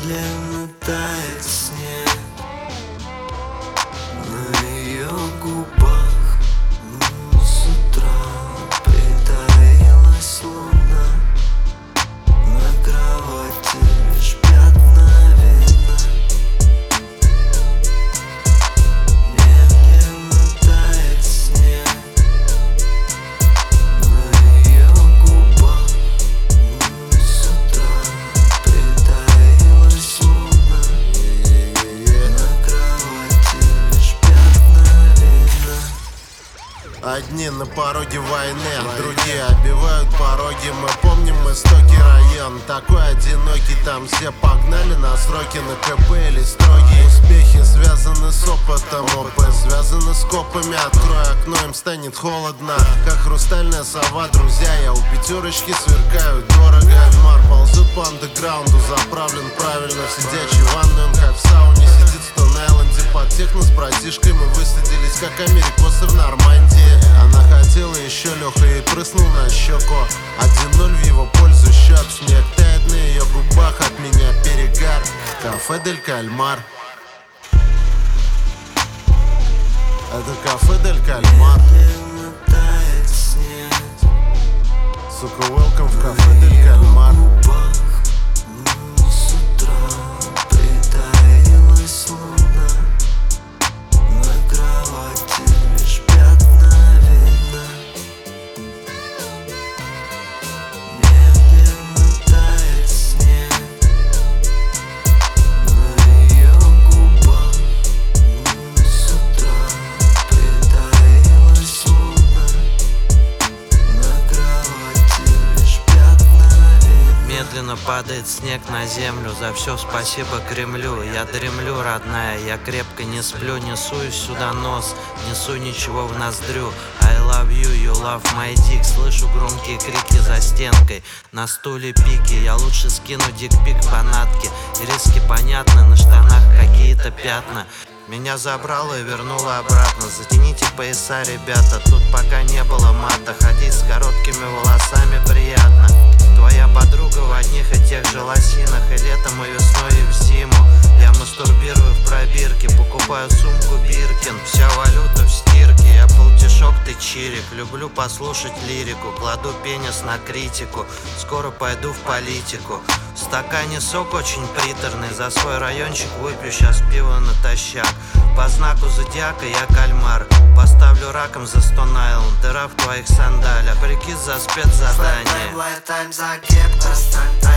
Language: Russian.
Медленно тает снег на ее губах. С утра притаилась луна, на кровати лишь пятна вина. Медленно тает снег на ее губах. С утра притаилась луна, на кровати лишь пятна вина. Одни на пороге войны, другие оббивают пороги. Мы помним истоки, район такой одинокий. Там все погнали на сроки, на КП или строгие. Успехи связаны с опытом, ОП связаны с копами. Открой окно, им станет холодно, как хрустальная сова. Друзья, я у пятерочки сверкаю дорого. Альмар ползет по андеграунду, заправлен правильно в сидячий ванной. Он как в сауне сидит в Стон-Айленде под техно с братишкой. Мы высадились как америкосы в Нормандии. Она хотела еще, Леха ей прыснул на щеку. 1-0 в его пользу счет. Снег тает на ее губах, от меня перегар. Кафе Дель Кальмар. Это кафе Дель Кальмар. Медленно тает снег Сука, welcome в кафе Дель Кальмар. с утра притаилась луна, на кровати лишь пятна вина. Медленно тает снег на ее губах. С утра притаилась луна, на кровати лишь пятна вина. Медленно падает снег на землю. За все спасибо Кремлю. Я дремлю, родная, я крепко не сплю. Несусь сюда нос, несу ничего в ноздрю. I love you, you love my dick. Слышу громкие крики за стенкой. На стуле пики, я лучше скину дикпик фанатки. Риски понятны, на штанах какие-то пятна. Меня забрало и вернуло обратно. Затяните пояса, ребята, тут пока не было мата. Ходить с короткими волосами приятно. Твоя подруга в одних и тех же лосинах. И летом, и весной, и в зиму я мастурбирую в пробирке. Покупаю сумку Биркин, вся валюта в стирке. Я полтишок, ты чирик, люблю послушать лирику. Кладу пенис на критику, скоро пойду в политику. В стакане сок очень приторный, за свой райончик выпью сейчас пиво натощак. По знаку зодиака я кальмар, поставлю раком за Стон-Айленд. Дыра в твоих сандалях, прикид за спецзадание. Lifetime за кепку.